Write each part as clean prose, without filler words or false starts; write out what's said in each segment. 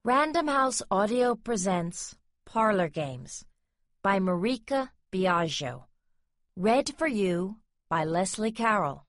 Random House Audio presents Parlor Games by Marika Biagio. Read for you by Leslie Carroll.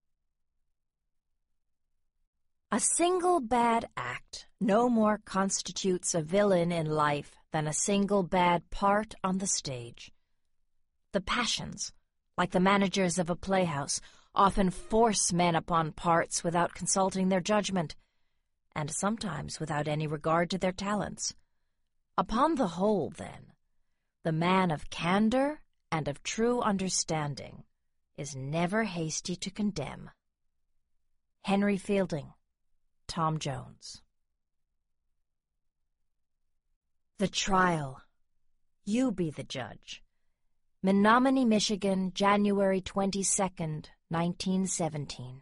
A single bad act no more constitutes a villain in life than a single bad part on the stage. The passions, like the managers of a playhouse, often force men upon parts without consulting their judgment, and sometimes without any regard to their talents. Upon the whole, then, the man of candor and of true understanding is never hasty to condemn. Henry Fielding, Tom Jones. The Trial. You be the judge. Menominee, Michigan, January 22nd, 1917.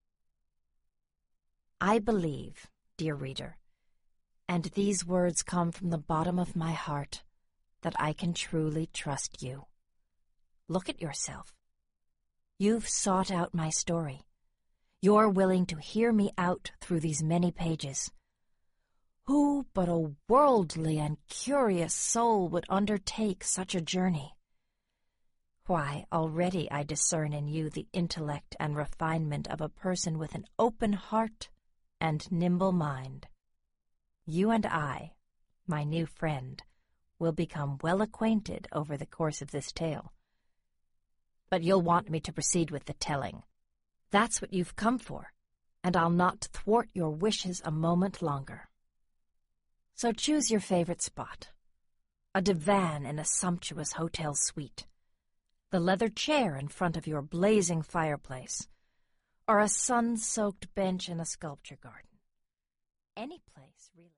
I believe, dear reader, and these words come from the bottom of my heart, that I can truly trust you. Look at yourself. You've sought out my story. You're willing to hear me out through these many pages. Who but a worldly and curious soul would undertake such a journey? Why, already I discern in you the intellect and refinement of a person with an open heart and nimble mind. You and I, my new friend, will become well acquainted over the course of this tale. But you'll want me to proceed with the telling. That's what you've come for, and I'll not thwart your wishes a moment longer. So choose your favorite spot. A divan in a sumptuous hotel suite, the leather chair in front of your blazing fireplace, or a sun-soaked bench in a sculpture garden. Any place, really.